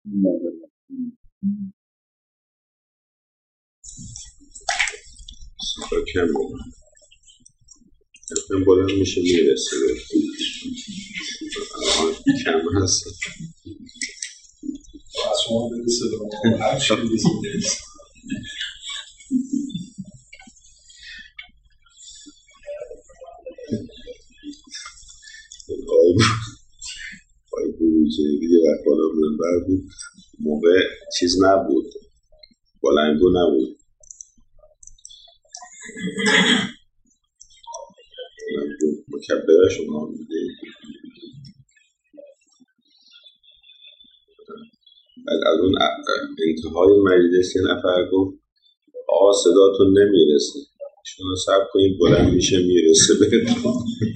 کم بلند میشه میرسه کم هست شما برسه هر چی برسه آقای بروجه دیگه وقت بالا منبر بود موقع چیز نبود بلنگو نبود مکبره شما میده بعد از اون انتهای مجلس یه نفر گفت آقا صداتون نمیرسه شما صبر کنید بلند میشه میرسه بهتون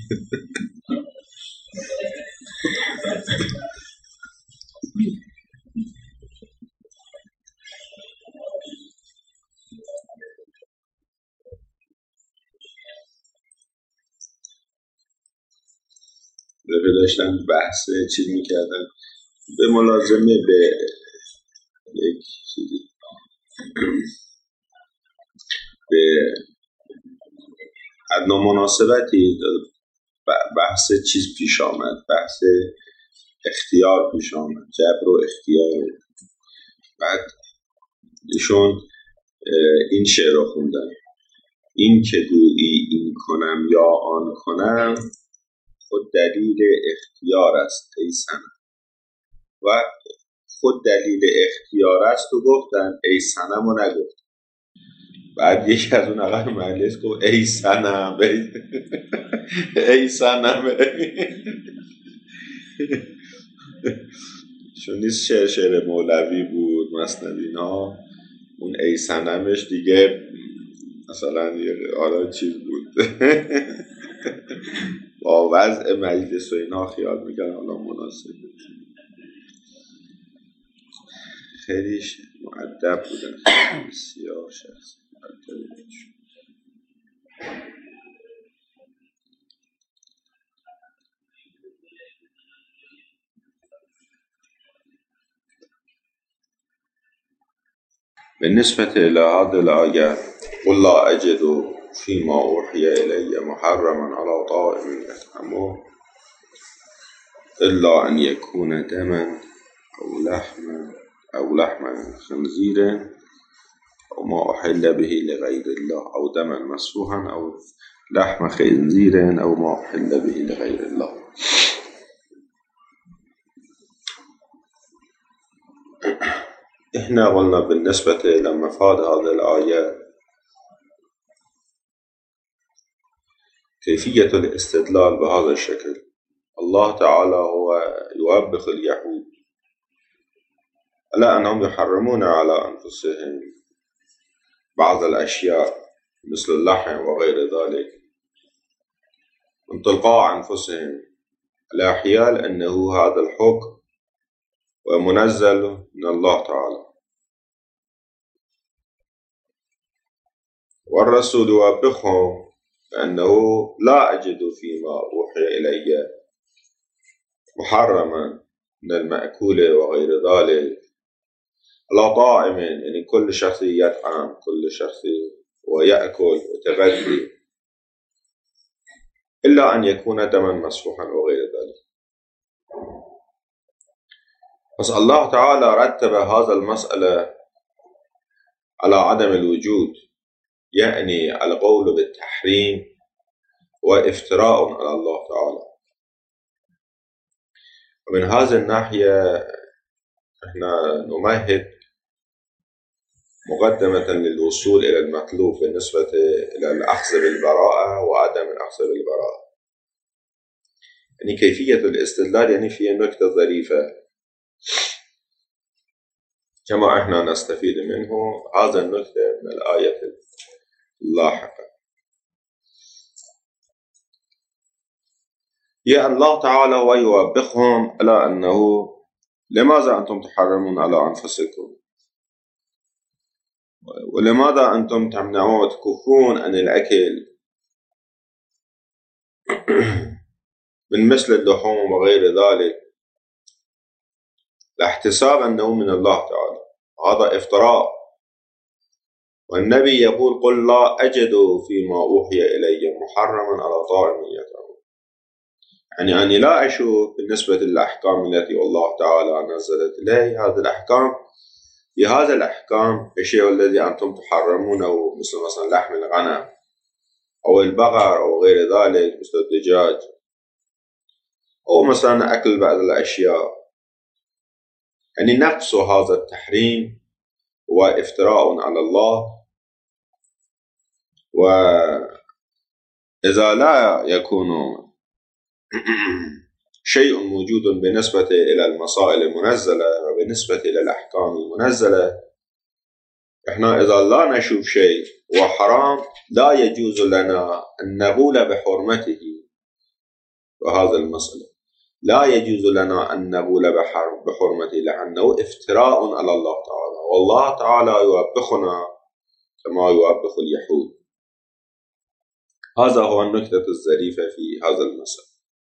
رفه داشتن بحث چیز میکردن به ملازمه به یک چیزی به ادنا مناسبتی بحث چیز پیش آمد بحث اختیار پیش آمد جبر و اختیار بعد ایشون این شعر رو خوندن این که گویی این کنم یا آن کنم خود دلیل اختیار است ای صنم و خود دلیل اختیار است و گفتن ای صنم و نگفت بعد یکی از اون آقای مجلس گفت ای صنم ای صنم چون نیست شعر مولوی بود مثنوی اینا اون ای صنمش دیگه مثلا یه آلا چیز بود با وضع مجلس و اینا خیال میکنم حالا مناسب خیلی مؤدب بودن بسیار شخص مؤدب بود. بالنسبة إلى هذه الآية قل لا أجد فيما أوحي إلي محرما على طائم يطعمه إلا أن يكون دما أو لحم خنزير أو ما أحل به لغير الله أو دما مسفوحا أو لحم خنزير أو ما أحل به لغير الله. إحنا قلنا بالنسبة إلى مفاد هذه الآية كيفية الاستدلال بهذا الشكل. الله تعالى هو يوبخ اليهود على أنهم يحرمون على أنفسهم بعض الأشياء مثل اللحم وغير ذلك من تلقاء أنفسهم على حيال أنه هذا الحكم ومنزل من الله تعالى والرسول يوبخهم أنه لا أجد فيما أوحي إلي محرما من المأكول وغير ذلك على طائم يعني كل شخص يطعم كل شخص ويأكل ويتغذي إلا أن يكون دما مسفوحا وغير ذلك. بس الله تعالى رتب هذا المسألة على عدم الوجود يعني القول بالتحريم وافتراء على الله تعالى. ومن هذه الناحية احنا نمهد مقدمة للوصول إلى المطلوب بالنسبة إلى الأخذ بالبراءة وعدم الأخذ بالبراءة. يعني كيفية الاستدلال يعني فيها نكتة ظريفة كما احنا نستفيد منه هذا النكتة من الآية اللاحقة. يا الله تعالى ويوبخهم على أنه لماذا أنتم تحرمون على أنفسكم ولماذا أنتم تمنعون وتكفون عن الأكل من مثل اللحوم وغير ذلك لاحتساب أنه من الله تعالى، هذا افتراء. والنبي يقول قل لا أجد فيما أوحي إلي محرما على طاعم يطعمه، يعني أني لا أشوف بالنسبة للأحكام التي الله تعالى نزلت إليه هذه الأحكام، في هذا الأحكام الشيء الذي أنتم تحرمونه مثل لحم الغنم أو البقر أو غير ذلك مثل الدجاج، أو مثلا أكل بعض الأشياء. يعني نقص هذا التحريم هو افتراء على الله. وإذا لا يكون شيء موجود بالنسبة إلى المسائل المنزلة وبالنسبة إلى الأحكام المنزلة، إحنا إذا لا نشوف شيء وحرام لا يجوز لنا أن نقول بحرمته. وهذا المسألة لا يجوز لنا أن نقول بحرمته لأنه افتراء على الله تعالى، والله تعالى يوبخنا كما يوبخ اليهود. هذا هو النكتة الظريفة في هذا المسألة.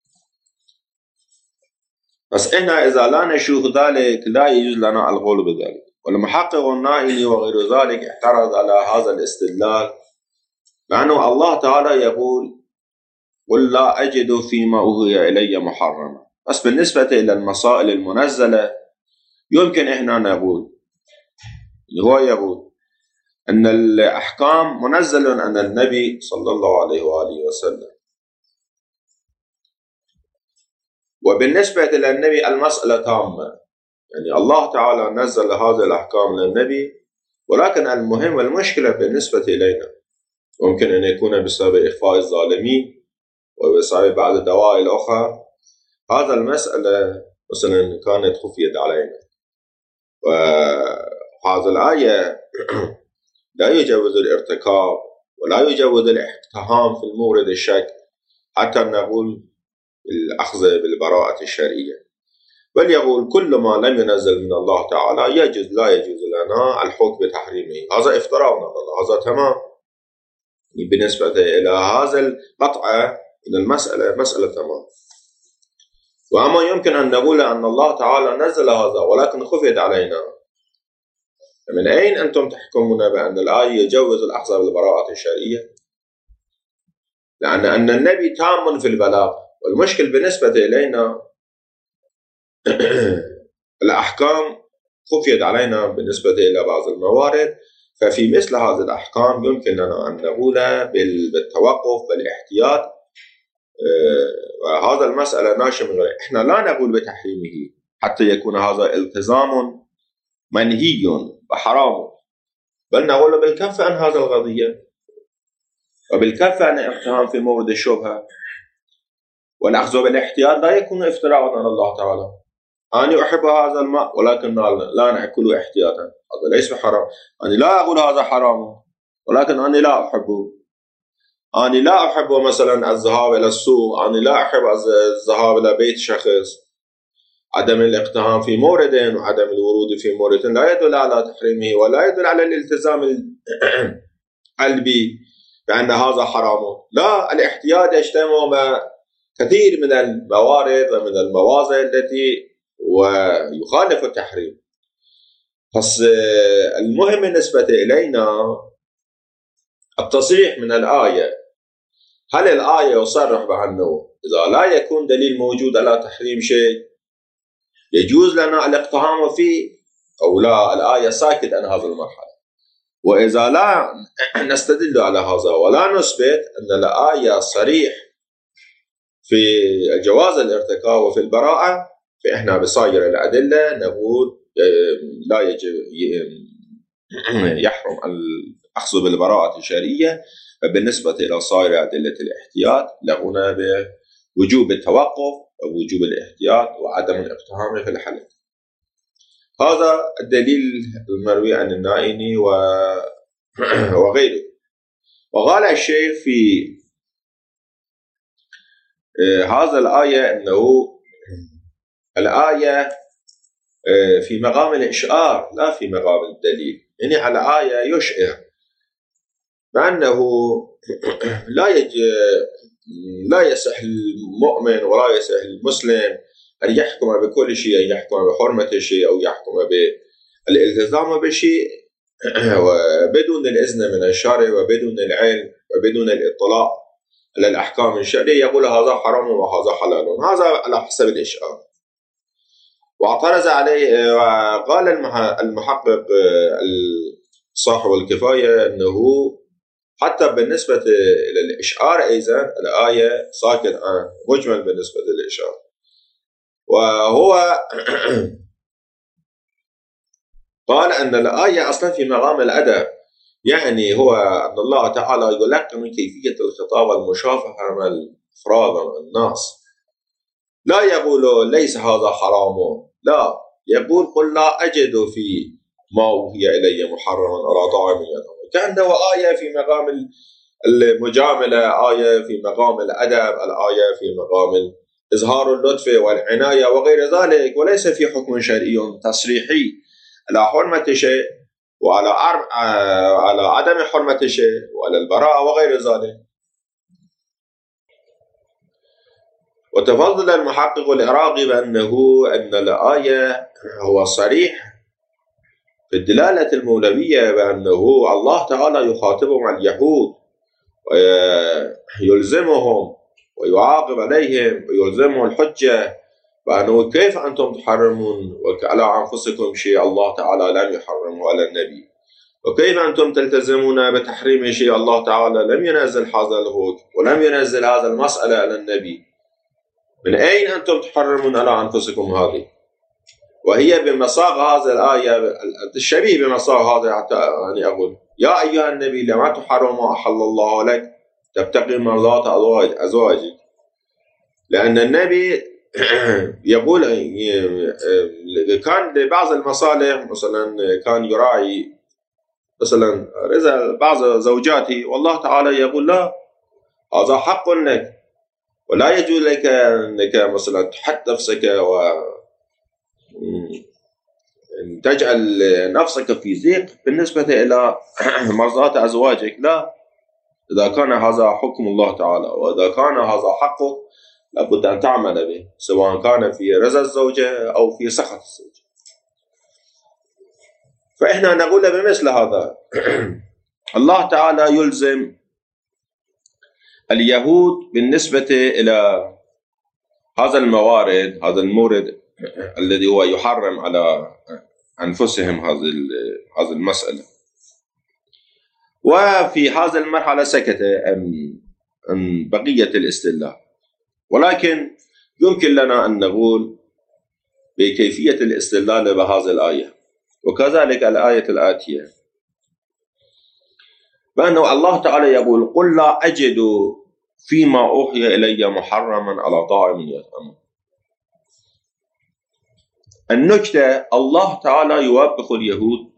بس إحنا إذا لا نشوف ذلك لا يجوز لنا القول بذلك. والمحقق النائلي وغير ذلك اعترض على هذا الاستدلال، لأنه الله تعالى يقول قل لا أجد فيما أوحي إلي محرما. بس بالنسبة إلى المسائل المنزلة يمكن إحنا نقول، هو يقول أن الأحكام منزل عن النبي صلى الله عليه وآله وسلم، وبالنسبة إلى النبي المسألة تامة، يعني الله تعالى نزل هذه الأحكام للنبي، ولكن المهم والمشكلة بالنسبة إلينا ممكن أن يكون بسبب إخفاء الظالمين وبسبب بعض الدواعي الأخرى. هذا المسألة مثلا كانت خفيت علينا، وهذا الآية لا يجوز الارتكاب ولا يجوز الاقتحام في المورد الشك حتى نقول الأخذ بالبراءة الشرعية، بل يقول كل ما لم ينزل من الله تعالى يجوز، لا يجوز لنا الحكم بتحريمه. هذا افتراء على الله، هذا تمام. بالنسبة إلى هذا القطع من المسألة مسألة تمام. وأما يمكن أن نقول أن الله تعالى نزل هذا ولكن خفيت علينا، من أين أنتم تحكمون بأن الآية يجوز الأخذ بالبراءة الشرعية؟ لأن النبي تام في البلاغ، والمشكل بالنسبة إلينا الأحكام خفيت علينا بالنسبة إلى بعض الموارد. ففي مثل هذه الأحكام يمكن لنا أن نقول بالتوقف بالاحتياط. وهذا المسألة ناشئة من غير، إحنا لا نقول بتحريمه حتى يكون هذا التزام منهي وحرام، بل نقول بالكف عن هذا القضية وبالكف عن الاقتحام في مورد الشبهة. والأخذ بالاحتياط لا يكون افتراء على الله تعالى. أنا أحب هذا الماء ولكن لا نأكله احتياطا، هذا ليس حرام. أنا لا أقول هذا حرام ولكن أنا لا أحبه. أنا لا أحب مثلا الذهاب إلى السوق، أنا لا أحب الذهاب إلى بيت شخص. عدم الاقتحام في مورد وعدم الورود في مورد لا يدل على تحريمه ولا يدل على الالتزام القلبي بأن هذا حرام. لا، الاحتياط يجتمع مع كثير من الموارد ومن الموازن التي ويخالف التحريم. بس المهم بالنسبة إلينا التصريح من الآية. هل الآية يصرح بأنه إذا لا يكون دليل موجود على تحريم شيء يجوز لنا الاقتحام فيه، أو لا الآية ساكت عن هذا المرحلة؟ وإذا لا نستدل على هذا ولا نثبت أن الآية صريح في جواز الارتكاب وفي البراءة، فإحنا بصائر الأدلة نقول لا يحرم الأخذ بالبراءة الشرعية. وبالنسبة إلى صائر أدلة الاحتياط لغنا بوجوب التوقف ووجوب الاحتياط وعدم الاقتحام في الحلق. هذا الدليل المروي عن النائني وغيره. وقال الشيخ في هذا الآية أنه الآية في مقام الإشعار لا في مقام الدليل، يعني على آية يشعر بأنه لا يصح المؤمن ولا يصح المسلم أن يحكم بكل شيء، أن يحكم بحرمة الشيء أو يحكم بالالتزام بشيء وبدون الإذن من الشارع وبدون العلم وبدون الاطلاع على الأحكام الشرعية، يقول هذا حرام وهذا حلال، هذا على حسب الإشعار. واعترض عليه وقال المحقق صاحب الكفاية أنه حتى بالنسبة إلى الإشعار أيضا الآية ساكت عن مجمل بالنسبة للإشعار، وهو قال أن الآية أصلا في مقام الأدب، يعني هو أن الله تعالى يلقن من كيفية الخطاب المشافهة مع الأفراد والناس، لا يقول ليس هذا حرام، لا، يقول قل لا أجد في ما أوحي إلي محرما على طاعم يطعمه، كأنه آية في مقام المجاملة، آية في مقام الأدب، الآية في مقام إظهار اللطف والعناية وغير ذلك، وليس في حكم شرعي تصريحي على حرمة شيء على عدم حرمة شيء وعلى البراءة وغير ذلك. وتفضل المحقق العراقي بأن الآية هو صريح في الدلالة المولوية بأنه الله تعالى يخاطبهم عن اليهود ويلزمهم ويعاقب عليهم ويلزمهم الحجة، وأنه كيف أنتم تحرمون على أنفسكم شيء الله تعالى لم يحرمه على النبي، وكيف أنتم تلتزمون بتحريم شيء الله تعالى لم ينزل هذا الحكم ولم ينزل هذا المسألة على النبي، من أين أنتم تحرمون على أنفسكم هذه؟ وهي بمصاغ هذا الآية الشبيه بمصاغ هذا، حتى يعني أقول يا أيها النبي لما تحرم ما أحل الله لك تبتغي مرضات أزواجك، لأن النبي يقول كان لبعض المصالح مثلا كان يراعي مثلا رضا بعض زوجاته، والله تعالى يقول لا، هذا حق لك ولا يجوز لك أنك مثلا تحط نفسك و تجعل نفسك في ضيق بالنسبة إلى مرضات أزواجك، لا، إذا كان هذا حكم الله تعالى وإذا كان هذا حقه لابد أن تعمل به، سواء كان في رضا الزوجة أو في سخط الزوجة. فإحنا نقول بمثل هذا الله تعالى يلزم اليهود بالنسبة إلى هذا الموارد، هذا المورد الذي هو يحرم على أنفسهم هذه المسألة، وفي هذه المرحلة سكت عن بقية الاستدلال، ولكن يمكن لنا أن نقول بكيفية الاستدلال بهذه الآية وكذلك الآية الآتية، بأنه الله تعالى يقول قل لا أجد فيما أوحي إلي محرما على طاعم يطعمه. النكتة الله تعالى يوبخ اليهود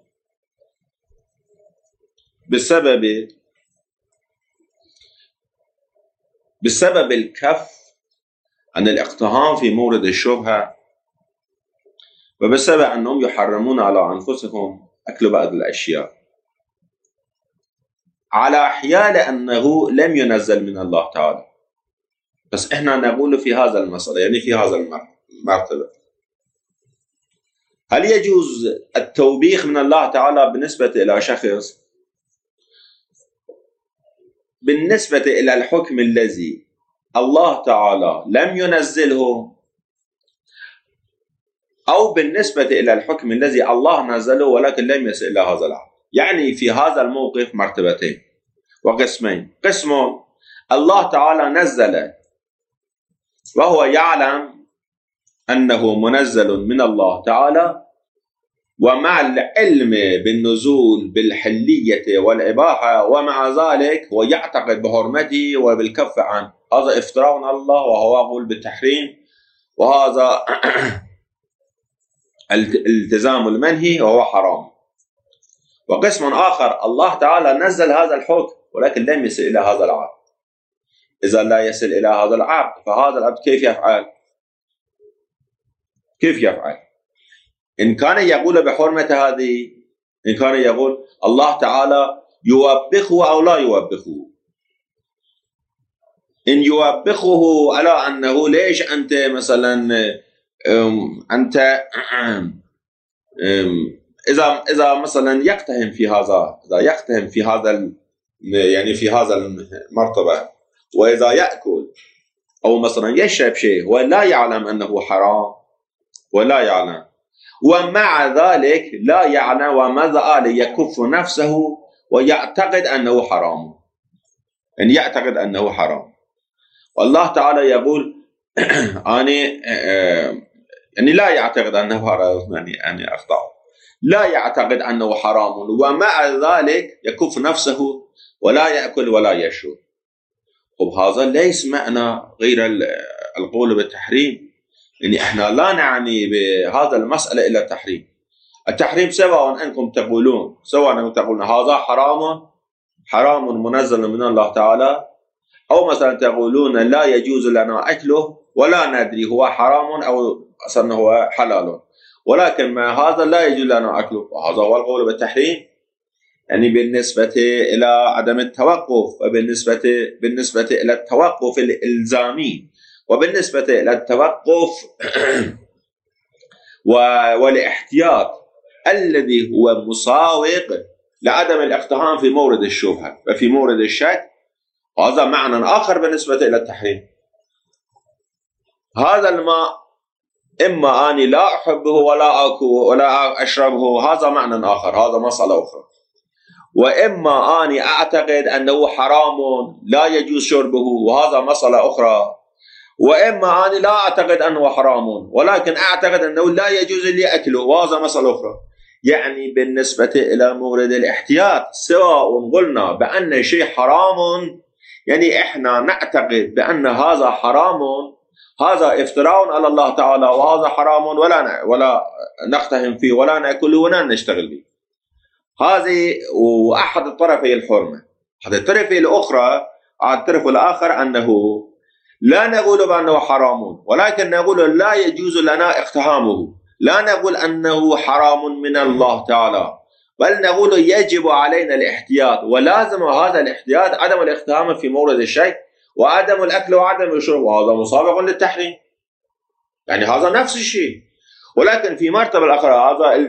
بسبب الكف عن الاقتحام في مورد الشبهة، وبسبب أنهم يحرمون على أنفسهم أكل بعض الأشياء على حيال أنه لم ينزل من الله تعالى. بس إحنا نقول في هذا المسألة، يعني في هذا المرتبة، هل يجوز التوبيخ من الله تعالى بالنسبة إلى شخص بالنسبة إلى الحكم الذي الله تعالى لم ينزله، أو بالنسبة إلى الحكم الذي الله نزله ولكن لم يصل إلى هذا العبد؟ يعني في هذا الموقف مرتبتين وقسمين. قسم الله تعالى نزل وهو يعلم أنه منزل من الله تعالى، ومع العلم بالنزول بالحلية والإباحة ومع ذلك هو يعتقد بحرمته وبالكف عنه، هذا افتراء على الله وهو يقول بالتحريم، وهذا الالتزام المنهي وهو حرام. وقسم آخر الله تعالى نزل هذا الحكم ولكن لم يصل إلى هذا العبد. إذا لا يصل إلى هذا العبد فهذا العبد كيف يفعل؟ إن كان يقول بحرمة هذه، إن كان يقول الله تعالى يوبخه أو لا يوبخه، إن يوبخه على أنه ليش أنت مثلا أنت إذا مثلا يقتهم في هذا، إذا يقتهم في هذا يعني في هذا المرتبة، وإذا يأكل أو مثلا يشرب شيء ولا يعلم أنه حرام، ولا يعلم، ومع ذلك لا يعلم وماذا يكف نفسه ويعتقد أنه حرام، يعني يعتقد أنه حرام. والله تعالى يقول يعني لا يعتقد أنه حرام، يعني أخطأ، لا يعتقد أنه حرام ومع ذلك يكف نفسه ولا يأكل ولا يشرب. وهذا ليس معنى غير القول بالتحريم، يعني احنا لا نعني بهذا المسألة إلا التحريم. التحريم سواء أنكم تقولون هذا حرام منزل من الله تعالى، أو مثلا تقولون لا يجوز لنا أكله ولا ندري هو حرام أو أصلا هو حلال، ولكن ما هذا لا يجوز لنا أكله، وهذا هو القول بالتحريم. يعني بالنسبة إلى عدم التوقف، وبالنسبة إلى التوقف الإلزامي، وبالنسبة إلى التوقف والاحتياط الذي هو مساوق لعدم الاقتحام في مورد الشبهة وفي مورد الشك، هذا معنى آخر بالنسبة إلى التحريم. هذا الماء إما أني لا أحبه ولا أكله ولا أشربه، هذا معنى آخر، هذا مسألة أخرى. وإما أني أعتقد أنه حرام لا يجوز شربه، وهذا مسألة أخرى. وإما أني لا أعتقد أنه حرام ولكن أعتقد أنه لا يجوز لي أكله، وهذا مسألة أخرى. يعني بالنسبة إلى مورد الاحتياط، سواء قلنا بأن شيء حرام، يعني إحنا نعتقد بأن هذا حرام، هذا افتراء على الله تعالى، وهذا حرام ولا نقتهم فيه ولا نأكله ولا نشتغل به. هذه وأحد الطرفي الحرمة. هذه الطرف الأخرى، الطرف الآخر أنه لا نقول بأنه حرام، ولكن نقول لا يجوز لنا اقتحامه، لا نقول أنه حرام من الله تعالى، بل نقول يجب علينا الاحتياط، ولازم هذا الاحتياط عدم الاقتحام في مورد الشيء وعدم الأكل وعدم الشرب، وهذا مسابق للتحريم. يعني هذا نفس الشيء، ولكن في مرتبة الأخرى هذا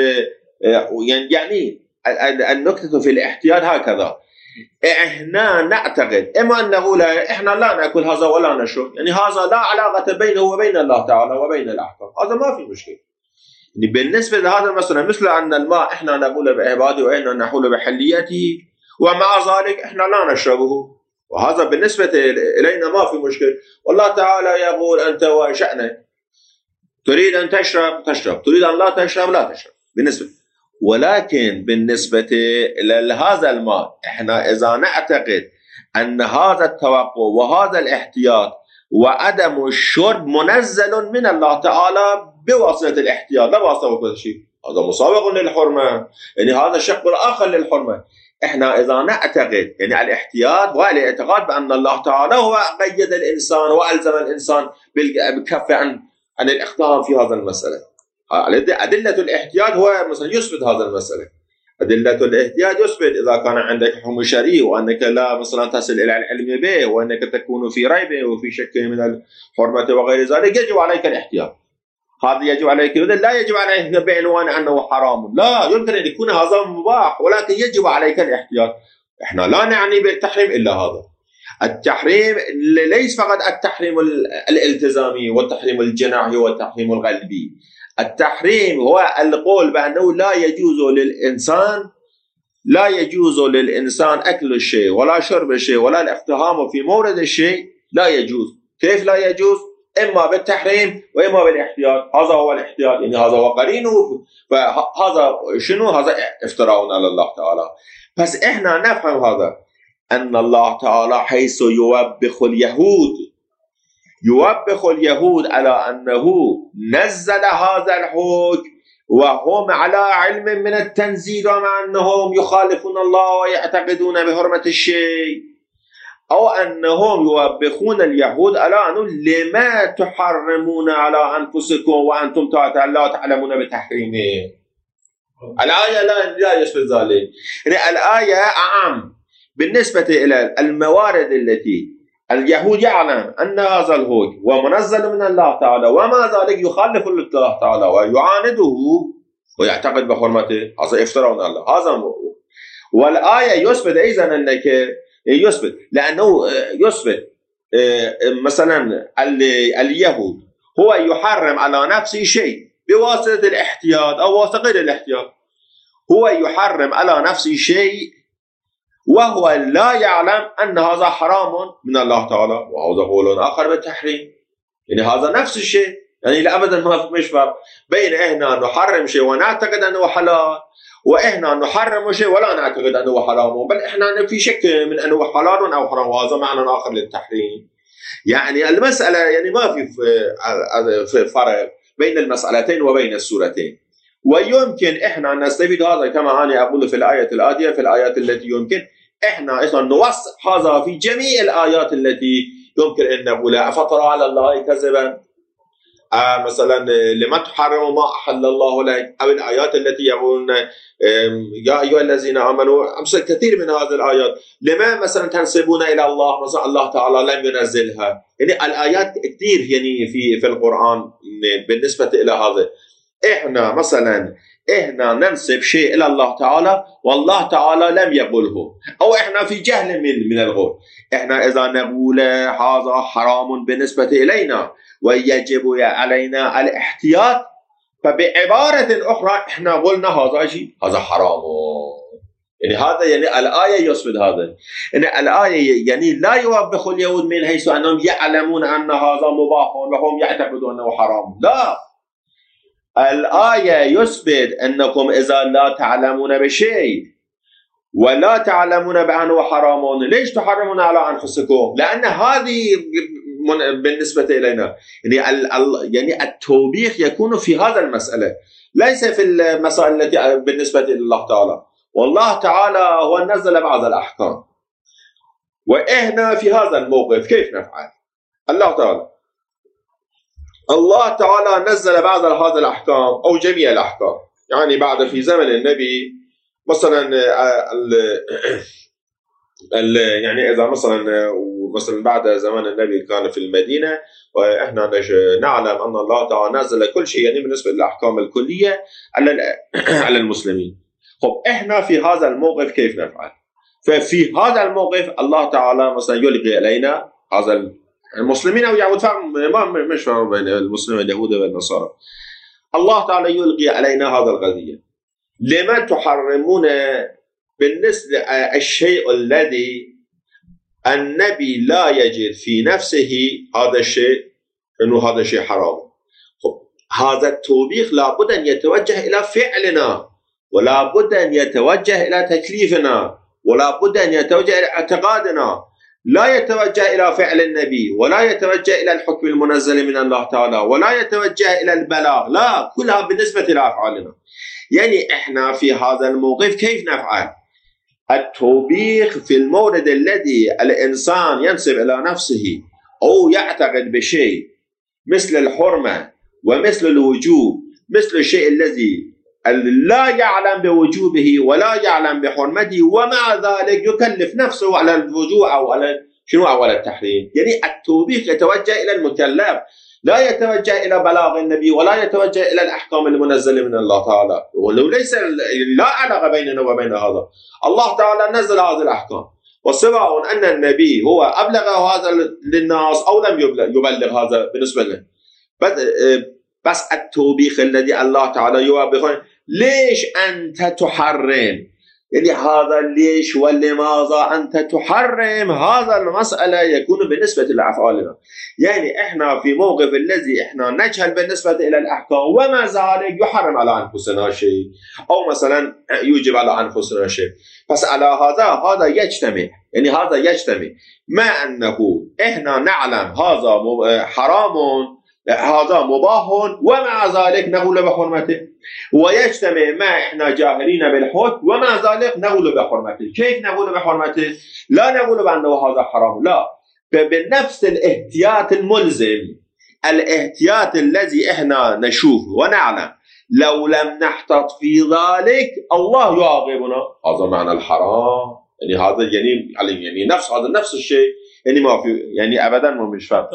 يعني النكتة في الاحتياط هكذا. احنا نعتقد اما ان نقول احنا لا ناكل هذا ولا نشرب، يعني هذا لا علاقه بينه وبين الله تعالى وبين الاحكام، هذا ما في مشكله. يعني بالنسبه لهذا المسألة، مثل ان الماء احنا نقول بعباده واحنا نحول بحليته، ومع ذلك احنا لا نشربه، وهذا بالنسبه الينا ما في مشكله. والله تعالى يقول انت وشأنك، تريد ان تشرب تشرب، تريد ان لا تشرب لا تشرب بالنسبه. ولكن بالنسبة لهذا الماء، احنا إذا نعتقد أن هذا التوقف وهذا الاحتياط وعدم الشرب منزل من الله تعالى بواسطة الاحتياط لا بواسطة كل شيء، هذا مسابق للحرمة، يعني هذا الشق الآخر للحرمة. احنا إذا نعتقد يعني الاحتياط والاعتقاد بأن الله تعالى هو قيد الإنسان وألزم الإنسان بالكف عن الاقتحام في هذا المسألة. أدلة الاحتياط هو مثلا يثبت هذا المسألة. أدلة الاحتياط يثبت إذا كان عندك حكم شرعي وأنك لا مثلا تصل إلى العلم به، وأنك تكون في ريب وفي شك من الحرمة وغير ذلك، يجب عليك الاحتياط. هذا يجب عليك، لا يجب عليك بعنوان أنه حرام، لا، يمكن أن يكون هذا مباح، ولكن يجب عليك الاحتياط. إحنا لا نعني بالتحريم إلا هذا. التحريم ليس فقط التحريم الالتزامي والتحريم الجناحي والتحريم القلبي. التحريم هو القول بأنه لا يجوز للإنسان أكل الشيء ولا شرب الشيء ولا الاقتحام في مورد الشيء، لا يجوز. كيف لا يجوز؟ إما بالتحريم وإما بالاحتياط. هذا هو الاحتياط، يعني هذا هو قرينه. فهذا شنو؟ هذا افتراء على الله تعالى. بس إحنا نفهم هذا، أن الله تعالى حيث يوبخ اليهود على أنه نزل هذا الحكم وهم على علم من التنزيل، ومع أنهم يخالفون الله ويعتقدون بحرمة الشيء، أو أنهم يوبخون اليهود على أنه لما تحرمون على أنفسكم وأنتم لا تعلمون بتحريمه. الآية لا يثبت ذلك. يعني الآية أعم بالنسبة إلى الموارد التي اليهود يعلم أن هذا الحكم ومنزل من الله تعالى، وما ذلك يخالف الله تعالى ويعانده ويعتقد بحرمته، هذا افتراء على الله، هذا موضوع. والآية يثبت أيضا أنك يثبت، لأنه يثبت مثلا اليهود هو يحرم على نفسه شيء بواسطة الاحتياط أو واسطة غير الاحتياط، هو يحرم على نفسه شيء وهو لا يعلم أن هذا حرام من الله تعالى، وهذا قول آخر بالتحريم. يعني هذا نفس الشيء، يعني لأبدا ما مش فرق بين إحنا نحرم شيء ونعتقد أنه حلال، وإحنا نحرم شيء ولا نعتقد أنه حرام، بل إحنا في شك من أنه حلال أو حرام، وهذا معنى آخر للتحريم. يعني المسألة يعني ما في فرق بين المسألتين وبين السورتين، ويمكن إحنا نستفيد هذا كما أنا أقول في الآية الآتية، في الآيات التي يمكن إحنا أيضا نوثق هذا في جميع الآيات التي يمكن أن نقول أفترى على الله كذبا، مثلا لما تحرم ما أحل الله لك، أو الآيات التي يقولون يا أيها الذين آمنوا، أمثل كثير من هذه الآيات، لما مثلا تنسبون إلى الله مثلا الله تعالى لم ينزلها. يعني الآيات كثير يعني في القرآن بالنسبة إلى هذا، إحنا مثلا إحنا ننسب شيء إلى الله تعالى والله تعالى لم يقله، أو إحنا في جهل من القول. إحنا إذا نقول هذا حرام بالنسبة إلينا ويجب علينا الاحتياط، فبعبارة أخرى إحنا قلنا هذا شيء هذا حرام. يعني هذا يعني الآية يثبت هذا، يعني الآية يعني لا يوبخ اليهود من حيث أنهم يعلمون أن هذا مباح وهم يعتقدون أنه حرام، لا، الآية يثبت أنكم إذا لا تعلمون بشيء ولا تعلمون بأنه حرام ليش تحرمون على أنفسكم؟ لأن هذه بالنسبة إلينا يعني التوبيخ يكون في هذا المسألة، ليس في المسائل التي بالنسبة لله تعالى. والله تعالى هو نزل بعض الأحكام، وإحنا في هذا الموقف كيف نفعل؟ الله تعالى نزل بعض هذه الأحكام أو جميع الأحكام، يعني بعد في زمن النبي مثلا يعني إذا مثلا بعد زمان النبي كان في المدينة، وإحنا نعلم أن الله تعالى نزل كل شيء يعني بالنسبة للأحكام الكلية على المسلمين. خب إحنا في هذا الموقف كيف نفعل؟ ففي هذا الموقف الله تعالى مثلا يلقي علينا هذا المسلمين أو يعود مش فهم بين المسلمين اليهود والنصارى، الله تعالى يلقي علينا هذا القضية، لما تحرمون بالنسبة الشيء الذي النبي لا يجد في نفسه هذا الشيء أنه هذا شيء حرام. هذا التوبيخ لابد أن يتوجه إلى فعلنا، ولا بد أن يتوجه إلى تكليفنا، ولا بد أن يتوجه إلى اعتقادنا، لا يتوجه إلى فعل النبي، ولا يتوجه إلى الحكم المنزل من الله تعالى، ولا يتوجه إلى البلاغ، لا، كلها بالنسبة إلى أفعالنا. يعني إحنا في هذا الموقف كيف نفعل؟ التوبيخ في المورد الذي الإنسان ينسب إلى نفسه أو يعتقد بشيء مثل الحرمة ومثل الوجوب، مثل الشيء الذي لا يعلم بوجوبه ولا يعلم بحرمته، ومع ذلك يكلف نفسه على الوجوب أو على التحريم. يعني التوبيخ يتوجه إلى المكلف، لا يتوجه إلى بلاغ النبي، ولا يتوجه إلى الأحكام المنزلة من الله تعالى، ولو ليس لا علاقة بيننا وبين هذا. الله تعالى نزل هذه الأحكام، وسواء أن النبي هو أبلغ هذا للناس أو لم يبلغ هذا بالنسبة له، بس التوبيخ الذي الله تعالى يوبخه، ليش أنت تحرم؟ يعني هذا ليش ولماذا أنت تحرم، هذا المسألة يكون بالنسبة لأفعالنا. يعني إحنا في موقف الذي إحنا نجهل بالنسبة إلى الأحكام، وما ذلك يحرم على أنفسنا شيء، أو مثلا يوجب على أنفسنا شيء، بس على هذا يجتمع، يعني هذا يجتمع ما أنه إحنا نعلم هذا حرام هذا مباح، ومع ذلك نقول بحرمته، ويجتمع ما إحنا جاهلين بالحكم ومع ذلك نقول بحرمته. كيف نقول بحرمته؟ لا نقول بأنه هذا حرام، لا، بنفس الاحتياط الملزم، الاحتياط الذي إحنا نشوف ونعلم لو لم نحتاط في ذلك الله يعاقبنا، هذا معنى الحرام. يعني هذا يعني نفس هذا نفس الشيء، یعنی یعنی ابدا ما مش فهم.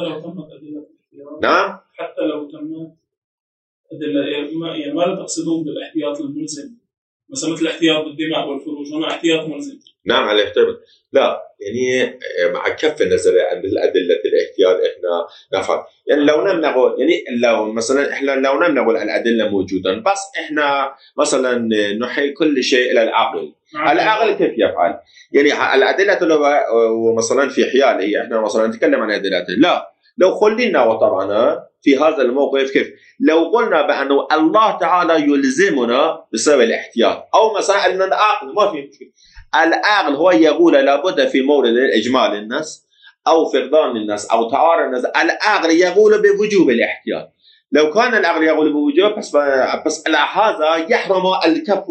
نعم حتى لو تمت أدلة، يعني ماذا تقصدون بالاحتياط الملزم؟ مثلا مثل الاحتياط بالدماء والفروج، هنا احتياط ملزم. نعم على الاحتياط. لا يعني مع كف النظر عن الأدلة الاحتياط إحنا نفهم، يعني لو نمنع، يعني لو مثلا إحنا لو نمنع الأدلة موجودا بس إحنا مثلا نحيل كل شيء إلى العقل. العقل كيف يفعل؟ يعني الأدلة مثلا في حياله إحنا مثلا نتكلم عن أدلة، لا لو خلينا وطبعا في هذا الموقف كيف لو قلنا بأنه الله تعالى يلزمنا بسبب الاحتياط، أو مثلا أن العقل ما في مشكلة، العقل هو يقول لابد في مورد إجمال الناس أو فقدان الناس أو تعارض الناس، العقل يقول بوجوب الاحتياط. لو كان العقل يقول بوجوب بس على هذا يحرم الكف،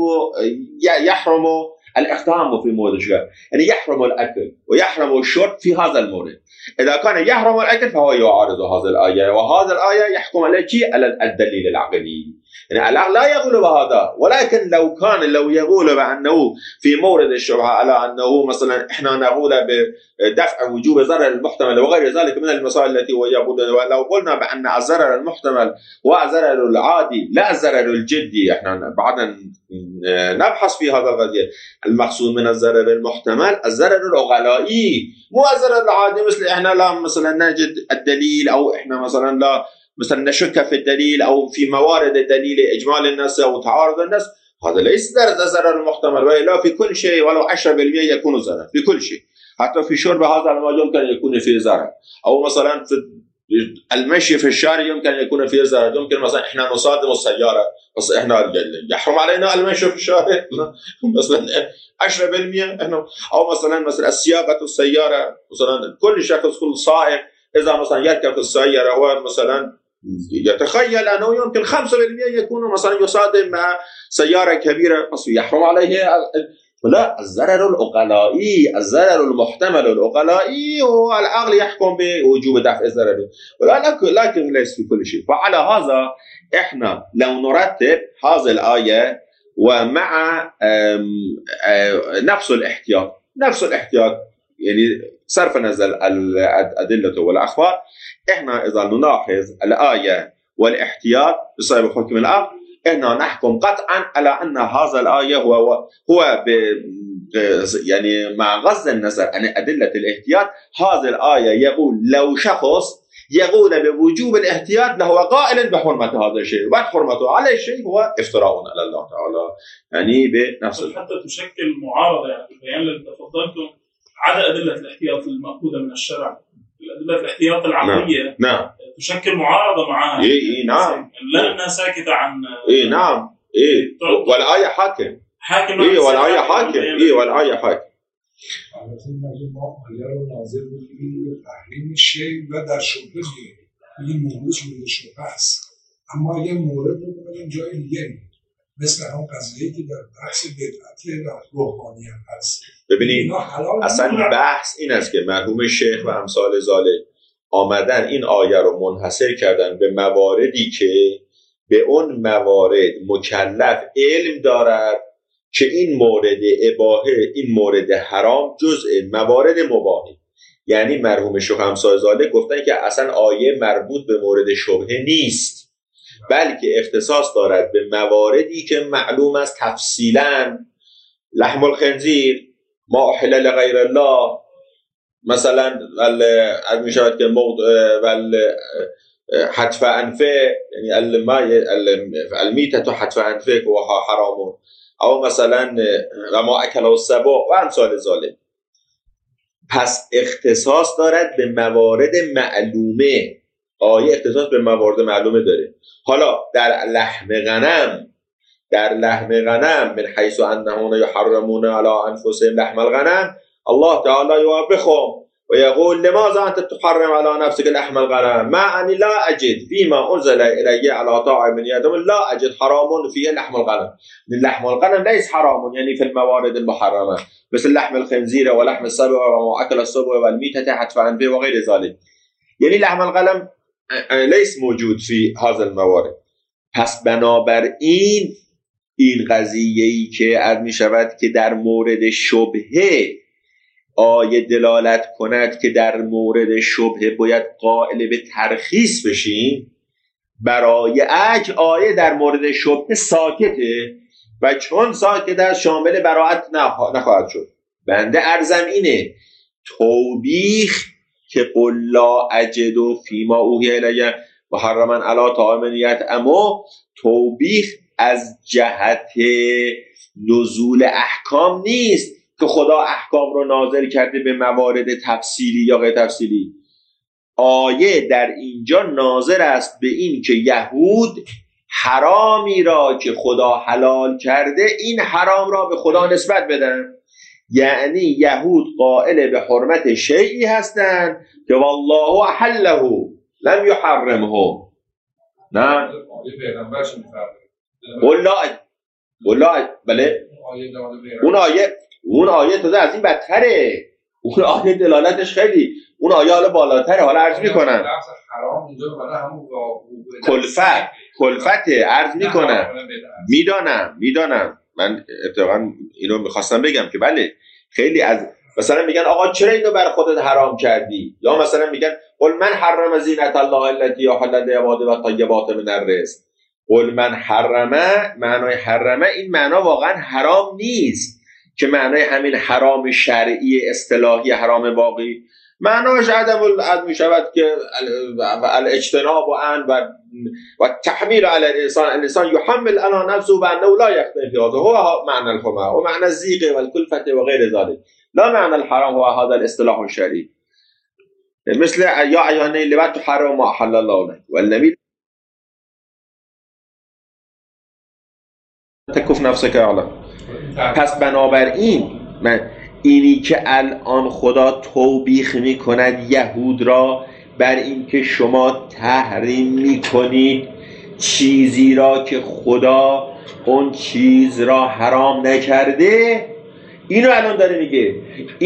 يحرم الاقدام في مورد الشرب، يعني يحرم الأكل ويحرم الشرب في هذا المورد. إذا كان يحرم الأكل فهو يعارض هذه الآية، وهذه الآية يحكم على الدليل العقلي. يعني العقل لا يقول بهذا، ولكن لو يقول بأنه في مورد الشبهة على أنه مثلا إحنا نقول بدفع وجوب ضرر المحتمل وغير ذلك من المسائل التي هو يقول، ولو قلنا بأن الضرر المحتمل هو الضرر العادي لا الضرر الجدي، إحنا بعد نبحث في هذا القضية. المقصود من الضرر المحتمل الضرر العقلائي، مو الضرر العادي، مثل إحنا لا مثلا نجد الدليل أو إحنا مثلا لا مثلا نشك في الدليل أو في موارد الدليل إجمال الناس أو تعارض الناس، هذا ليس ضرر المحتمل، وإلا في كل شيء ولو 10% يكون ضرر في كل شيء، حتى في شرب هذا الماء يمكن يكون فيه ضرر، أو مثلا في المشي في الشارع يمكن يكون فيه ضرر. يمكن مثلا إحنا نصادم السيارة بس إحنا يحرم علينا المشي في الشارع مثلا 10% إحنا، أو مثلا السياقة السيارة مثلا كل شخص كل سائق إذا مثلا يركب السيارة هو مثلا يتخيل أنه يمكن 5% يكون مثلا يصادم مع سيارة كبيرة بس يحرم عليه. لا، الضرر العقلائي الضرر المحتمل العقلائي هو العقل يحكم بوجوب دفع الضرر، لكن ليس في كل شيء. فعلى هذا احنا لو نرتب هذه الآية ومع نفس الاحتياط يعني صرف نظر الأدلة والأخبار، احنا إذا نلاحظ الآية والاحتياط بسبب حكم العقل، احنا نحكم قطعا على أن هذا الآية هو يعني مع غض النظر عن أدلة الاحتياط، هذه الآية يقول لو شخص يقول بوجوب الاحتياط لهو قائل بحرمة هذا الشيء، وحرمته على الشيء هو افتراء على الله تعالى، يعني بنفس حتى تشكل معارضة. يعني في البيان اللي تفضلتم عدا أدلة الاحتياط المأخوذة من الشرع، الأدلة الاحتياط العقلية نعم تشكل معارضة معها. نعم، لا أنها ساكتة عن نعم والآية حاكم والآية حاكم والآية حاكم. البته این ما آیه رو نازل بکنیم به تحریم شیء و در شبهه بیاریم، این موردش مورد شبهه است، اما یه مورد رو ببینیم جای دیگه، مثل هم قضیه‌ای که در بحث بدعت روحانیت هست. ببینید اصلا بحث این است که مرحوم شیخ و امثال ذالک آمدن این آیه رو منحصر کردن به مواردی که به اون موارد مکلف علم دارد که این مورد اباحه، این مورد حرام جزء موارد مباحه. یعنی مرحوم شیخ امثال ذالک گفتن که اصلا آیه مربوط به مورد شبهه نیست، بلکه اختصاص دارد به مواردی که معلوم است تفصیلا، لحم الخنزیر، ما احل لغیر الله، مثلا می شود که حتف انفه، یعنی المیتة حتف انفه و حرامون، او مثلا ما اکل السبع و امثال ذالک. پس اختصاص دارد به موارد معلومه، آیه اختصاص به موارد معلومه داره. حالا در لحم غنم من حیث انهم یحرمون علی انفسهم لحم الغنم، الله تعالی یوبخهم و یقول لماذا انت تحرم على نفسك لحم الغنم ما انی لا اجد فيما انزل الی على طاعم من یدم لا اجد حرام فيه لحم الغنم. لحم الغنم ليس حرام يعني في الموارد المحرمه مثل لحم الخنزير ولحم السبع وما اكل السبع والميتة حتف عنفه وغير ذلك، يعني لحم الغنم ليس موجود في هذا الموارد. پس بنابراین این قضیه‌ای که عرض می شود که در مورد شبهه آیه دلالت کند که در مورد شبهه باید قائل به ترخیص بشیم، برای اجل آیه در مورد شبهه ساکته و چون ساکت است شامل براءت نخواهد شد. بنده عرضم اینه توبیخ که قل لا اجد فیما اوحی الی محرما علی طاعم یطعمه، توبیخ از جهت نزول احکام نیست که خدا احکام رو نازل کرده به موارد تفصیلی یا غیر تفصیلی. آیه در اینجا ناظر است به این که یهود حرامی را که خدا حلال کرده این حرام را به خدا نسبت بدن، یعنی یهود قائل به حرمت شیئی هستند که والله احله لم یحرمه. نه والله بله اون آیه تازه از این بدتره، اون آیه دلالتش خیلی، اون آیه حالا بالاتره. حالا عرض میکنم کلفت عرض میکنم، میدانم من اتفاقا اینو میخواستم بگم که بله خیلی از مثلا میگن آقا چرا اینو بر خودت حرام کردی، یا مثلا میگن قل من حرم زینت الله التي احل لعباده و طیبات من الرزق. قل من حرمه، معنای حرمه این معنا واقعا حرام نیست که معنای همین حرام شرعی اصطلاحی حرام باقی، معناش عدم میشود که الاجتناب و تحمیل علی الانسان یحمل علی نفسه و انه لا یخطئ فی هذا هو معنى الحمى و معنى الزیغ و الکلفة و غیر ذلك، لا معنى الحرام هو هذا الاصطلاح الشرعی. مثل یا ایها لما تحرم ما احل الله لك والنبی تکف نفسک اعلی. پس بنابراین اینی که الان خدا توبیخ میکند یهود را بر این که شما تحریم میکنید چیزی را که خدا اون چیز را حرام نکرده، اینو الان داره میگه.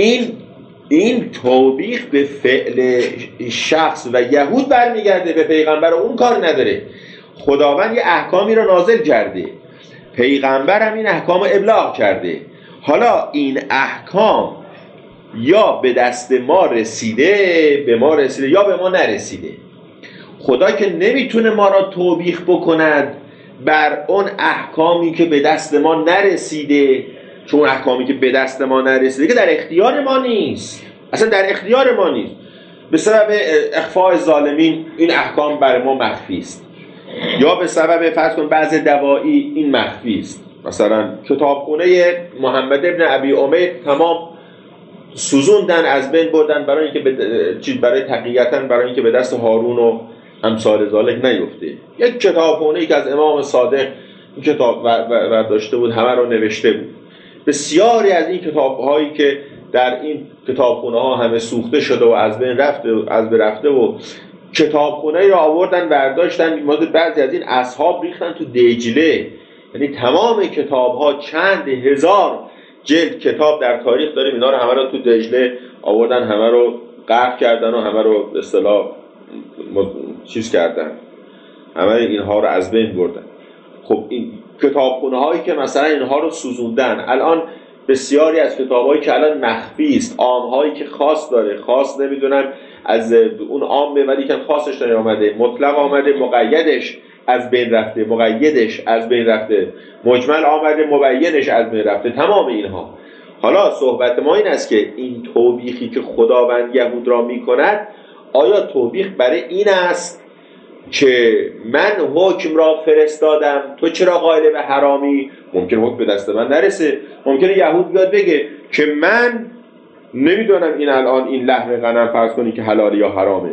این توبیخ به فعل شخص و یهود برمیگرده، به پیغمبر اون کار نداره. خداوند یه احکامی را نازل کرده، پیغمبر هم این احکام رو ابلاغ کرده. حالا این احکام یا به دست ما رسیده یا به ما نرسیده. خدا که نمیتونه ما را توبیخ بکند بر اون احکامی که به دست ما نرسیده، چون احکامی که به دست ما نرسیده که در اختیار ما نیست، اصلا در اختیار ما نیست. به سبب اخفاء ظالمین این احکام بر ما مخفی است، یا به سبب فرض کن بعض دوایی این مخفی است. مثلا کتابخونه محمد ابن ابی امیر تمام سوزوندن، از بین بردن برای اینکه برای تقییتاً برای اینکه به دست هارون و امثال ذالک نیفته. یک کتابخونه ای که از امام صادق این کتاب برداشته بود همه رو نوشته بود. بسیاری از این کتاب‌هایی که در این کتابخونه ها همه سوخته شده و از بین رفته و کتابخونه را آوردن برداشتن، بعضی از این اصحاب ریختن تو دجله. یعنی تمام کتاب‌ها چند هزار جلد کتاب در تاریخ داریم، اینا رو همه رو تو دجله آوردن، همه رو غرق کردن و همه رو به اصطلاح چیز کردن، همه اینها رو از بین بردن. خب این کتابخونه هایی که مثلا اینها رو سوزوندن، الان بسیاری از کتابایی که الان مخفی است، عام هایی که خاص داره، خاص نمیدونم از اون عامه ولی که خاصش نیامده، مطلق آمده مقیدش از بین رفته، مقیدش از بین رفته، مجمل آمده مبینش از بین رفته، تمام اینها. حالا صحبت ما این است که این توبیخی که خداوند یهود را میکند، آیا توبیخ برای این است که من حکم را فرستادم تو چرا قائل به حرامی؟ ممکن حکم به دست من نرسه، ممکنه یهود بیاد بگه که من نمیدونم این الان این لحم غنم فرض کنی که حلاله یا حرامه.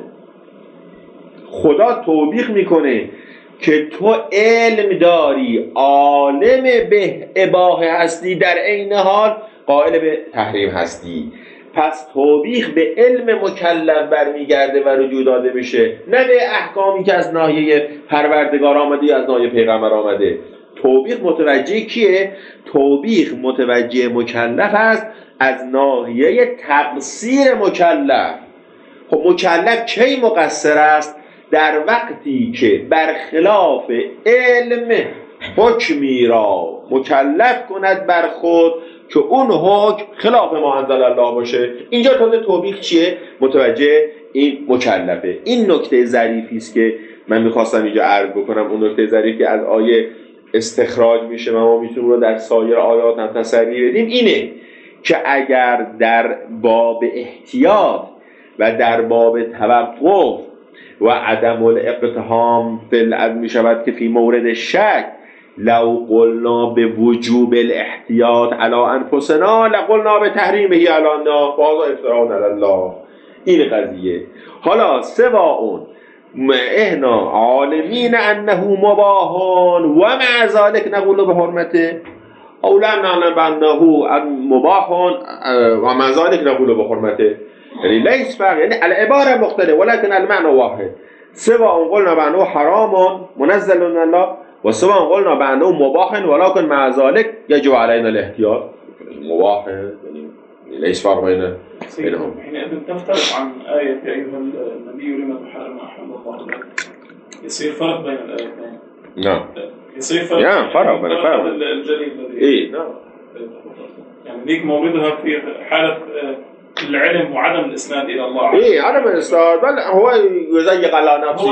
خدا توبیخ میکنه که تو علم داری، عالم به اباحه هستی، در عین حال قائل به تحریم هستی. پس توبیخ به علم مکلف برمیگرده و رجوع داده بشه، نه به احکامی که از ناحیه پروردگار آمده یا از ناحیه پیغمبر آمده. توبیخ متوجه کیه؟ توبیخ متوجه مکلف است از ناحیه تقصیر مکلف. خب مکلف کی مقصر است؟ در وقتی که برخلاف علم حکمی را مکلف کند بر خود که اون حکم خلاف ما انزل الله باشه. اینجا تازه توبیخ چیه؟ متوجه این مکلفه. این نکته ظریفی است که من میخواستم اینجا عرض بکنم. اون نکته ظریفی که از آیه استخراج میشه و ما میتونیم رو در سایر آیات هم تسری بدیم اینه که اگر در باب احتیاط و در باب توقف و عدم الاقتحام فی العدم می شود که فی مورد شک لو قلنا به وجوب الاحتیاط علی انفسنا لقلنا به تحریمه علی الناس فهذا افتراء علی الله. این قضیه. حالا سواء احنا عالمین انه مباح و مع ذلك نقول به حرمته او لم نعلم بانه مباح و مع ذلك نقول به حرمته. یعنی لیس فرق، یعنی العباره مختلف ولكن المعنى واحد. سواء قلنا بانه حرام منزل من الله و سواء قلنا بانه مباح ولكن مع ذلك يجب علينا الاحتياط. مباح يعني ليس فرق بينهم. حينئذ تختلف عن آية يا أيها النبي لما تحرم ما أحل الله لك. يصير فرق بين الآيتين. نعم. يصير فرق. نعم فرق بين الفرق. الجليل الذي. إيه نعم. يعني ذيك موردها في حالة العلم وعدم الإسناد إلى الله. إيه عدم الإسناد بل هو يزيق على نفسه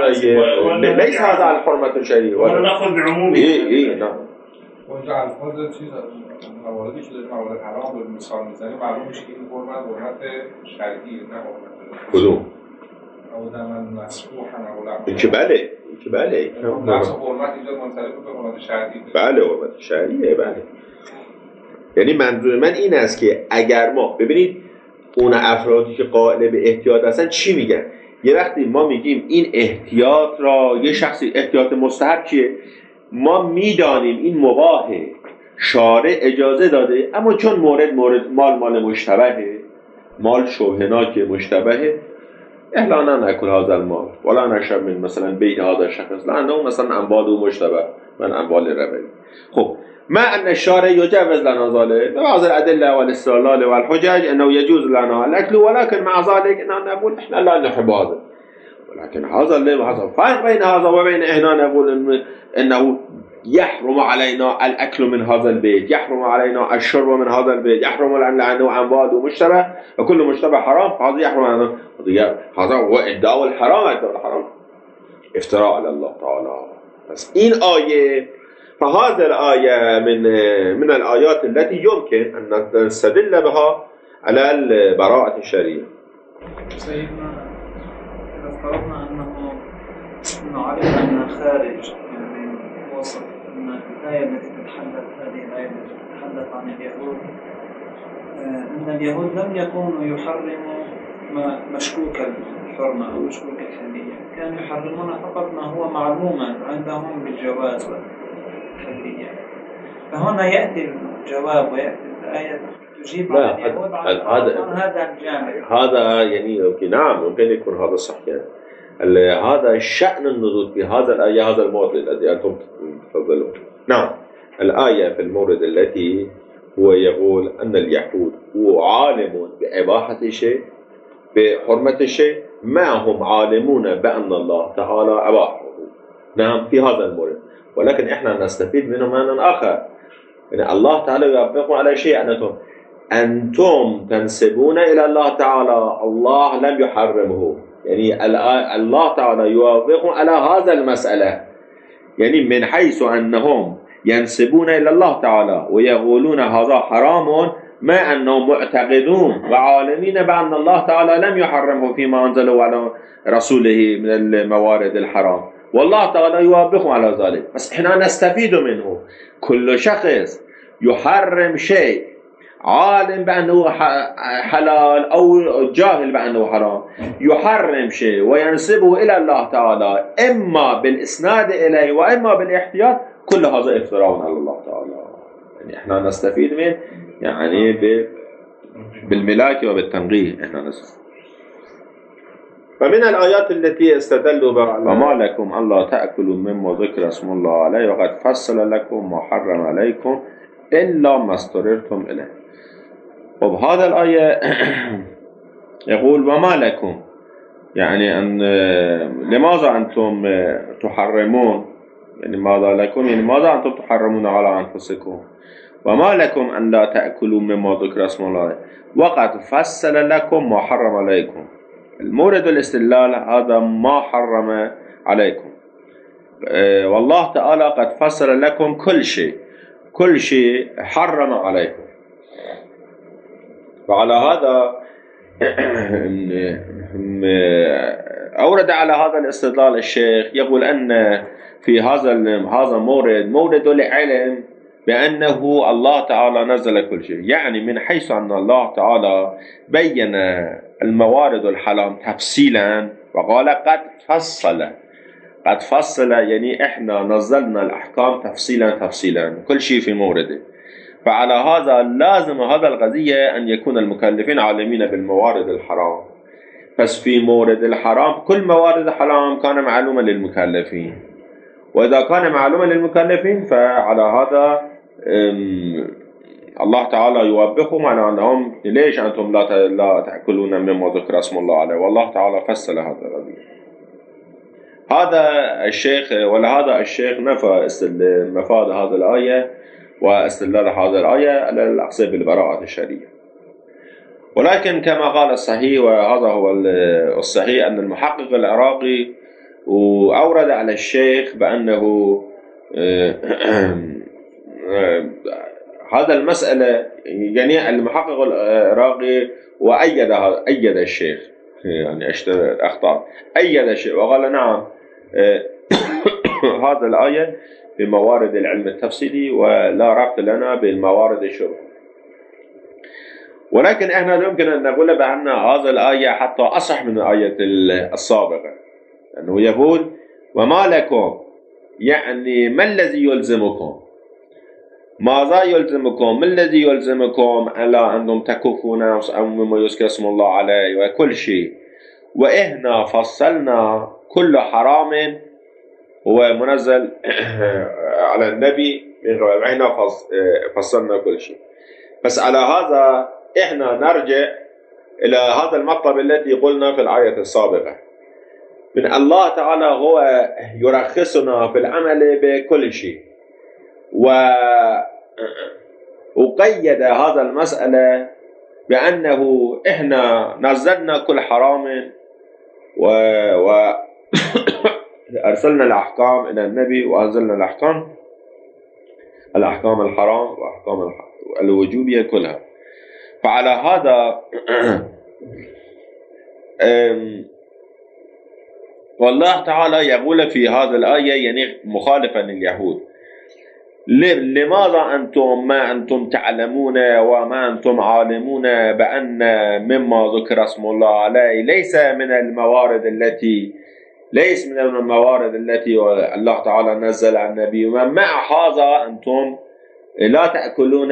ويزيق ليس هذا الحرمة الشرعية. ولا نأخذ بعمومه. إيه نعم. اونجا الفاظ چیز مواردی که در مورد حرام رو مثال میزنیم معلوم میشه که این حرمت شرعی نه حرمت کدوم؟ او دمن مسفوح این که بله این که بله نفس حرمت اینجا منصرف به حرمت شرعی. بله حرمت شرعیه. بله یعنی منظور من این است که اگر ما ببینید اون افرادی که قائل به احتیاط هستن چی میگن؟ یه وقتی ما میگیم این احتیاط را یه شخصی احتیاط مستحب چیه؟ ما میدانیم این مباحه، شارع اجازه داده، اما چون مورد مال مشتبهه، مال شبهناک مشتبهه، احلانا نکل هذا المال ولا نشرب من مثلا بین هذا الشخص لانه مثلا اموال و مشتبه من اموال ربوی. خب ما ان الشارع يجوز لنا ذلك ببعض الادله والاستدلال والحجج انه يجوز لنا الاكل ولكن مع ذلك اننا نقول احنا لا نحب هذا ولكن هذا اللي حصل فرق بين هذا وبين احنا نقول انه يحرم علينا الاكل من هذا البيت، يحرم علينا الشرب من هذا البيت، يحرم علينا اموال ومشتبه وكل مشتبه حرام فهذا يحرم علينا. هذا هو ادعاء الحرام. ادعاء الحرام افتراء على الله تعالى. بس این آیه فهذه الآية من الآيات التي يمكن أن نستدل بها على البراءة الشرعية. سيدنا إذا افترضنا أنه علم أن خارج يعني وصف أن الآية التي تتحدث هذه الآية التي تتحدث عن اليهود أن اليهود لم يكونوا يحرموا ما مشكوك الحرمة أو مشكوك الحلية، كانوا يحرمون فقط ما هو معلوما عندهم بالجواز والحلية. فهنا يأتي الجواب ويأتي الآية تجيب عن اليهود عن هذا الجانب. هذا يعني نعم ممكن يكون هذا صحيح. هذا شأن النزول في هذا الآية هذا المورد الذي أنتم تفضلون. نعم الآية في المورد التي هو يقول أن اليهود هو عالم بإباحة شيء بحرمة شيء ما هم عالمون بأن الله تعالى أباحه. نعم في هذا المورد ولكن إحنا نستفيد منه معنى آخر. يعني الله تعالى يوافق على شيء أنتم تنسبون إلى الله تعالى الله لم يحرمه. يعني الله تعالى يوافق على هذا المسألة يعني من حيث أنهم ينسبون إلى الله تعالى ويقولون هذا حرام ما أنهم معتقدون وعالمين بأن الله تعالى لم يحرمه فيما أنزله على رسوله من الموارد الحرام والله تعالى يوافق على ذلك. بس إحنا نستفيد منه. كل شخص يحرم شيء عالم بأنه حلال أو جاهل بأنه حرام يحرم شيء وينسبه إلى الله تعالى إما بالإسناد إليه وإما بالاحتياط كل هذا افتراء على الله تعالى. يعني إحنا نستفيد منه يعني بالملاك وبالتنقيه إحنا نستفيد. فمن الآيات التي استدلوا بها وما لكم ألا تأكلوا مما ذكر اسم الله عليه وقد فصل لكم ما حرم عليكم إلا ما اضطررتم إليه. وبهذا الآية يقول وما لكم يعني أن لماذا أنتم تحرمون يعني ماذا لكم يعني ماذا أنتم تحرمون على أنفسكم وما لكم أن لا تأكلوا مما ذكر اسم الله وقد فصل لكم ما حرم عليكم. المورد الاستدلال هذا ما حرم عليكم، والله تعالى قد فصل لكم كل شيء حرم عليكم. وعلى هذا أورد على هذا الاستدلال الشيخ يقول أن في هذا مورد العلم بأنه الله تعالى نزل كل شيء، يعني من حيث أن الله تعالى بين الموارد الحرام تفصيلا وقال قد فصل يعني إحنا نزلنا الأحكام تفصيلا كل شيء في مورده. فعلى هذا لازم هذا القضية أن يكون المكلفين عالمين بالموارد الحرام. بس في مورد الحرام كل موارد الحرام كان معلومة للمكلفين، وإذا كان معلومة للمكلفين فعلى هذا الله تعالى يوبخهم على أنهم ليش أنتم لا تأكلون مما ذكر اسم الله عليه، والله تعالى فصل هذا القضية. هذا الشيخ ولهذا الشيخ نفى مفاد هذه الآية واستدلال هذه الآية على الأخذ بالبراءة الشرعية. ولكن كما قال الصحيح وهذا هو الصحيح أن المحقق العراقي وأورد على الشيخ بأنه هذا المسألة يعني المحقق العراقي وأيد الشيخ يعني أخطأ أيد الشيخ وقال نعم هذا الآية بموارد العلم التفصيلي ولا ربط لنا بالموارد الشرع. ولكن احنا يمكن أن نقول بأن هذا الآية حتى أصح من الآية السابقة، أنه يقول وما لكم يعني ما الذي يلزمكم، ماذا يلزمكم، ما الذي يلزمكم على أنهم تكفون أو مما يذكر اسم الله عليه وكل شيء، وإحنا فصلنا كل حرام هو منزل على النبي وإحنا فصلنا كل شيء. بس على هذا إحنا نرجع إلى هذا المطلب الذي قلنا في الآية السابقة من الله تعالى هو يرخصنا في العمل بكل شيء، وقيد هذا المسألة بأنه إحنا نزلنا كل حرام أرسلنا الأحكام إلى النبي وأنزلنا الأحكام الحرام وأحكام الوجوبية كلها. فعلى هذا والله تعالى يقول في هذا الآية يعني مخالفا لليهود لماذا أنتم ما أنتم تعلمون وما أنتم عالمون بأن مما ذكر اسم الله عليه ليس من الموارد التي الله تعالى نزل على النبي، ومع هذا أنتم لا تأكلون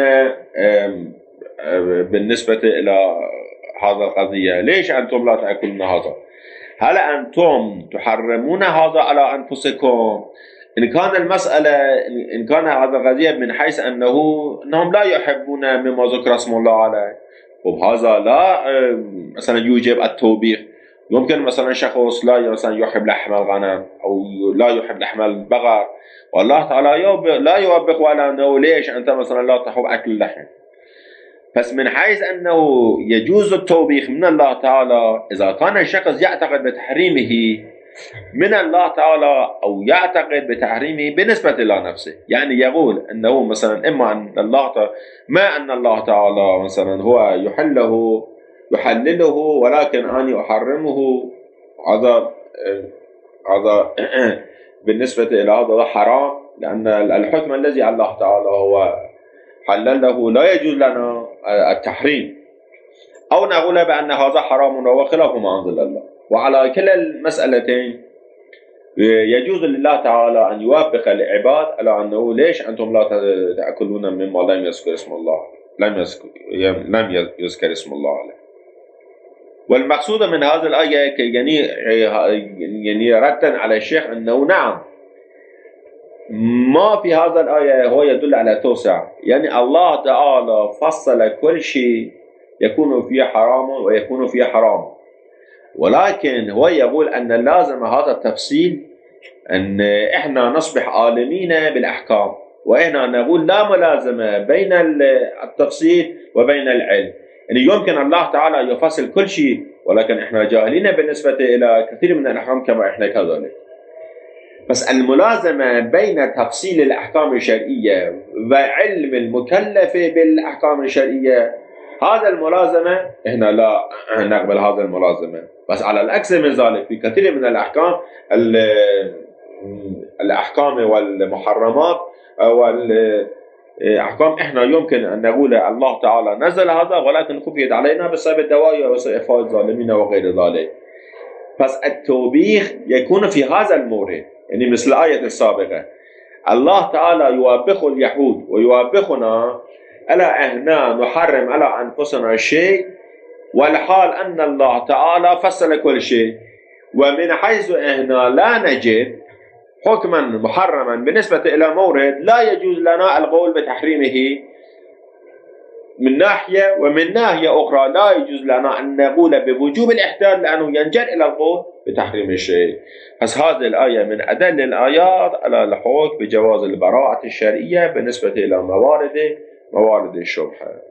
بالنسبة إلى هذا القضية. ليش أنتم لا تأكلون هذا؟ هل أنتم تحرمون هذا على أنفسكم؟ إن كان هذا القضية من حيث أنهم لا يحبون مما ذكر اسم الله عليه، وبهذا لا مثلا يوجب التوبيخ. يمكن مثلا شخص لا مثلا يحب لحم الغنم أو لا يحب لحم البقر، والله تعالى لا يوبخ ولا أنه ليش أنت مثلا لا تحب أكل اللحم. بس من حيث أنه يجوز التوبيخ من الله تعالى إذا كان الشخص يعتقد بتحريمه من الله تعالى أو يعتقد بتحريمه بالنسبة إلى نفسه، يعني يقول أنه مثلا إما أن الله تعالى مثلا هو يحلله ولكن أنا أحرمه، هذا بالنسبة إلى هذا حرام، لأن الحكم الذي الله تعالى هو حلله لا يجوز لنا التحريم، أو نقول بأن هذا حرام وهو خلاف ما أنزل الله. وعلى كلا المسألتين يجوز لله تعالى أن يوافق العباد على أنه ليش أنتم لا تأكلون مما لم يذكر اسم الله اسم الله عليه. والمقصود من هذه الآية يعني ردا على الشيخ أنه نعم ما في هذا الآية هو يدل على توسع، يعني الله تعالى فصل كل شيء يكون فيه حرام ويكون فيه حرام، ولكن هو يقول أن لازم هذا التفصيل أن إحنا نصبح عالمين بالأحكام، وإحنا نقول لا ملازمة بين التفصيل وبين العلم. يعني يمكن الله تعالى يفصل كل شيء، ولكن إحنا جاهلين بالنسبة إلى كثير من الأحكام كما إحنا كذلك. بس الملازمة بين تفصيل الأحكام الشرعية وعلم المكلف بالأحكام الشرعية، هذا الملازمة إحنا لا نقبل هذا الملازمة. بس على العكس من ذلك في كثير من الأحكام والمحرمات والأحكام إحنا يمكن أن نقول الله تعالى نزل هذا، ولكن خفيت علينا بسبب الدواعي وإخفاء الظالمين وغير ذلك. بس التوبيخ يكون في هذا المورد، يعني مثل الآية السابقة الله تعالى يوبخ اليهود ويوبخنا ألا إحنا نحرم على أنفسنا الشيء، والحال أن الله تعالى فصل كل شيء. ومن حيث إحنا لا نجد حكما محرما بالنسبة إلى مورد، لا يجوز لنا القول بتحريمه من ناحية، ومن ناحية أخرى لا يجوز لنا أن نقول بوجوب الإحداث لأنه ينجر إلى القول بتحريم الشيء. بس هذه الآية من أدل الآيات على الحكم بجواز البراءة الشرعية بالنسبة إلى موارد الشبهة.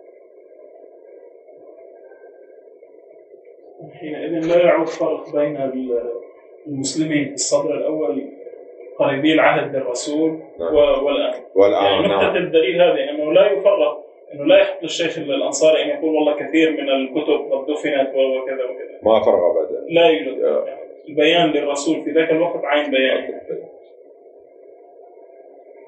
حينئذ لا يعود فرق بين المسلمين في الصدر الأول قريبي العهد بالرسول والآن. يعني نقطة الدليل هذه أنه لا يفرق، أنه لا يحط الشيخ الأنصاري أن يقول والله كثير من الكتب قد دفنت وكذا وكذا، ما فرق أبدا، لا يوجد. البيان للرسول في ذاك الوقت عين بيان.